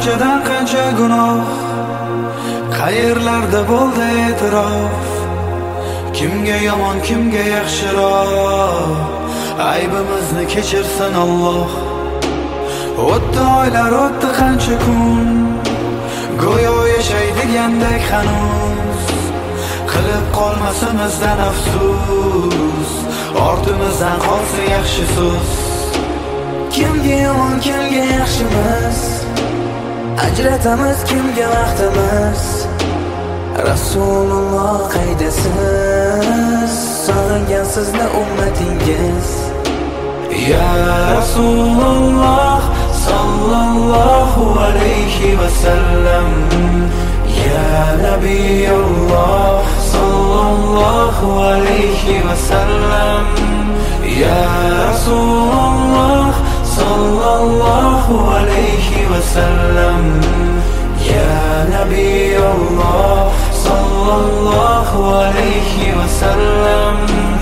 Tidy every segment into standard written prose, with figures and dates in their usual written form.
qanchadan qancha gunoh, qayerlarda bo'ldi e'tirof. Kimga yomon, kimga yaxshiroq, aybimizni kechirsin Alloh. O'tdi oylar, o'tdi qancha kun, go'yo yashaydigandek hanuz. Qilib qolmasimizdan afsus, ortimizdan qolsa yaxshi so'z. Kimga yomon, kimga yaxshimiz, ajratamiz kimga vaqtimiz. Rasululloh qaydasiz, sog'ingan sizni ummatingiz. Ya Rasululloh sallallohu alayhi va sallam, ya Nabiyulloh sallallohu alayhi va sallam, ya Rasululloh sallallohu alayhi va sallam, ya Nabiyulloh sallallohu alayhi va sallam.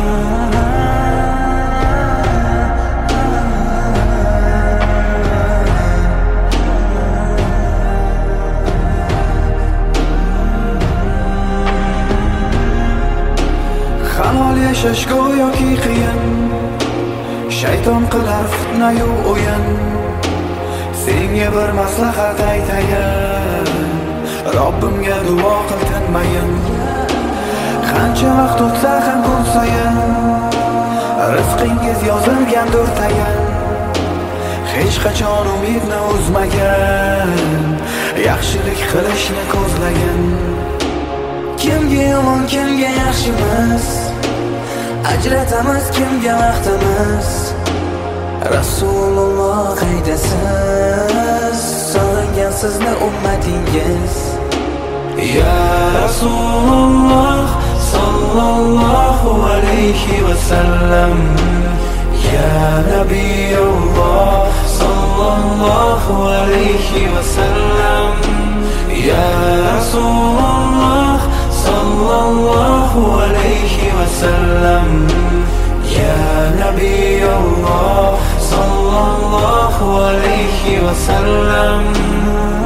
Halol yashash go'yoki qiyin, shayton qilar fitna-yu o'yin. Senga bir maslahat aytayin, Robbimga duo qil tinmayin. Qancha vaqt o'tsa ham kun sayin, rizqingiz yozilgandir tayin. Hech qachon umidni uzmagan, yaxshilik qilishni ko'zlagan. Kimga yomon, kimga yaxshimiz, ajratamiz kimga vaqtimiz. Rasululloh qaydasiz, sog'ingan sizni ummatingiz. Ya Rasululloh sallallohu alayhi va sallam, ya Nabiyulloh sallallohu alayhi va sallam, ya Rasululloh sallallohu alayhi va sallam, ya Nabiyulloh sallallohu alayhi va sallam.